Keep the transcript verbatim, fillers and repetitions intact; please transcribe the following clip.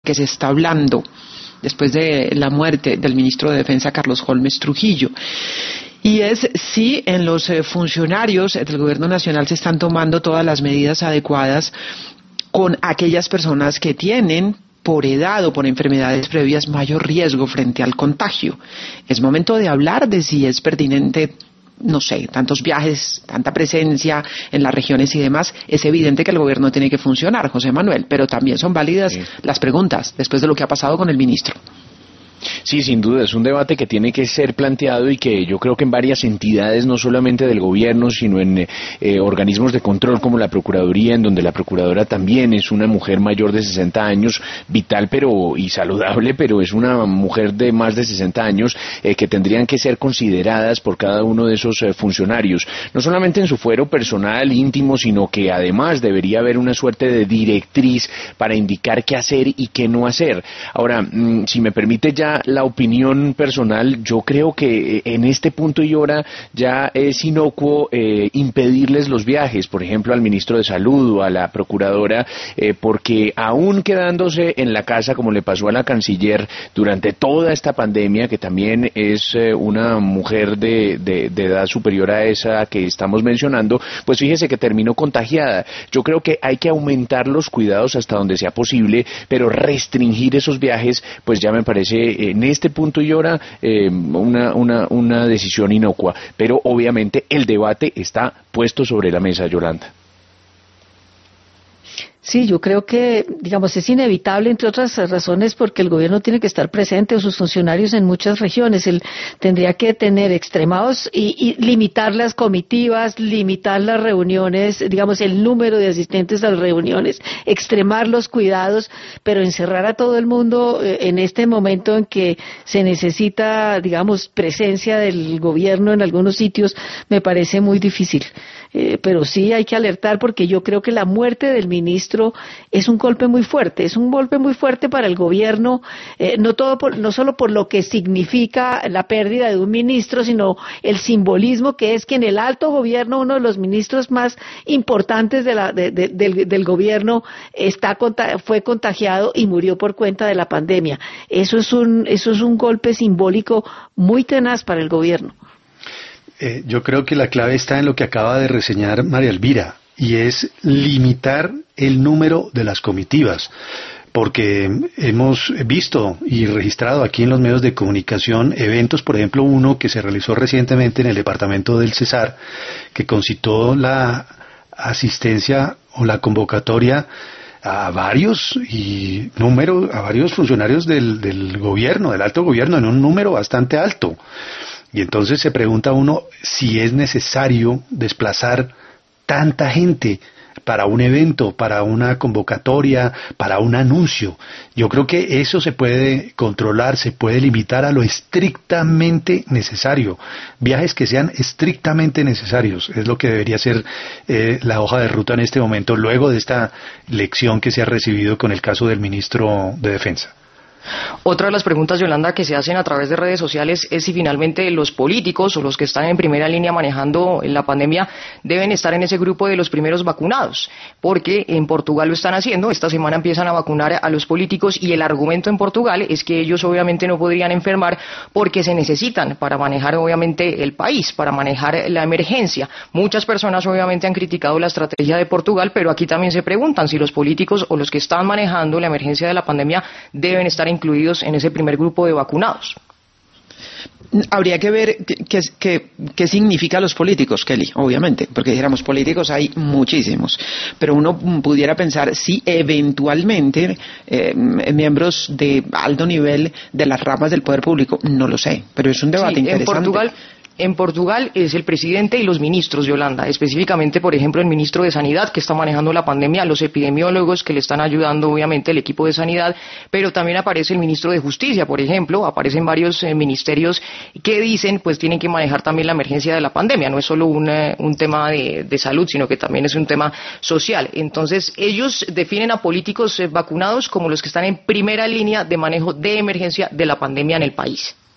que se está hablando después de la muerte del ministro de Defensa Carlos Holmes Trujillo. Y es si en los eh, funcionarios del gobierno nacional se están tomando todas las medidas adecuadas con aquellas personas que tienen por edad o por enfermedades previas mayor riesgo frente al contagio. Es momento de hablar de si es pertinente, no sé, tantos viajes, tanta presencia en las regiones y demás. Es evidente que el gobierno tiene que funcionar, José Manuel, pero también son válidas sí. las preguntas después de lo que ha pasado con el ministro. Sí, sin duda, es un debate que tiene que ser planteado y que yo creo que en varias entidades, no solamente del gobierno, sino en eh, organismos de control como la Procuraduría, en donde la Procuradora también es una mujer mayor de sesenta años, vital pero y saludable, pero es una mujer de más de sesenta años eh, que tendrían que ser consideradas por cada uno de esos eh, funcionarios, no solamente en su fuero personal, íntimo, sino que además debería haber una suerte de directriz para indicar qué hacer y qué no hacer. Ahora, mmm, si me permite ya la opinión personal, yo creo que en este punto y hora ya es inocuo eh, impedirles los viajes, por ejemplo al ministro de Salud o a la Procuradora, eh, porque aún quedándose en la casa, como le pasó a la canciller durante toda esta pandemia, que también es eh, una mujer de, de, de edad superior a esa que estamos mencionando, pues fíjese que terminó contagiada. Yo creo que hay que aumentar los cuidados hasta donde sea posible, pero restringir esos viajes, pues ya me parece en este punto y hora eh, una, una, una decisión inocua, pero obviamente el debate está puesto sobre la mesa, Yolanda. Sí, yo creo que, digamos, es inevitable, entre otras razones, porque el gobierno tiene que estar presente, o sus funcionarios en muchas regiones. Él tendría que tener extremados y, y limitar las comitivas, limitar las reuniones, digamos, el número de asistentes a las reuniones, extremar los cuidados, pero encerrar a todo el mundo eh, en este momento en que se necesita, digamos, presencia del gobierno en algunos sitios, me parece muy difícil. Eh, pero sí hay que alertar, porque yo creo que la muerte del ministro es un golpe muy fuerte, es un golpe muy fuerte para el gobierno, eh, no todo por, no solo por lo que significa la pérdida de un ministro, sino el simbolismo que es que en el alto gobierno uno de los ministros más importantes de la, de, de, del, del gobierno está fue contagiado y murió por cuenta de la pandemia. Eso es un, eso es un golpe simbólico muy tenaz para el gobierno. Eh, yo creo que la clave está en lo que acaba de reseñar María Elvira, y es limitar el número de las comitivas, porque hemos visto y registrado aquí en los medios de comunicación eventos, por ejemplo uno que se realizó recientemente en el departamento del Cesar, que concitó la asistencia o la convocatoria a varios y número, a varios funcionarios del, del gobierno, del alto gobierno, en un número bastante alto. Y entonces se pregunta uno si es necesario desplazar tanta gente para un evento, para una convocatoria, para un anuncio. Yo creo que eso se puede controlar, se puede limitar a lo estrictamente necesario. Viajes que sean estrictamente necesarios, es lo que debería ser eh, la hoja de ruta en este momento, luego de esta lección que se ha recibido con el caso del ministro de Defensa. Otra de las preguntas, Yolanda, que se hacen a través de redes sociales es si finalmente los políticos o los que están en primera línea manejando la pandemia deben estar en ese grupo de los primeros vacunados, porque en Portugal lo están haciendo. Esta semana empiezan a vacunar a los políticos y el argumento en Portugal es que ellos obviamente no podrían enfermar porque se necesitan para manejar obviamente el país, para manejar la emergencia. Muchas personas obviamente han criticado la estrategia de Portugal, pero aquí también se preguntan si los políticos o los que están manejando la emergencia de la pandemia deben estar en incluidos en ese primer grupo de vacunados. Habría que ver qué, qué, qué significa los políticos, Kelly, obviamente, porque dijéramos políticos hay muchísimos, pero uno pudiera pensar si eventualmente eh, miembros de alto nivel de las ramas del poder público, no lo sé, pero es un debate sí, interesante. En Portugal En Portugal es el presidente y los ministros, Yolanda, específicamente, por ejemplo, el ministro de Sanidad, que está manejando la pandemia, los epidemiólogos que le están ayudando, obviamente, el equipo de Sanidad, pero también aparece el ministro de Justicia, por ejemplo, aparecen varios eh, ministerios que dicen, pues tienen que manejar también la emergencia de la pandemia, no es solo un, eh, un tema de, de salud, sino que también es un tema social. Entonces, ellos definen a políticos eh, vacunados como los que están en primera línea de manejo de emergencia de la pandemia en el país.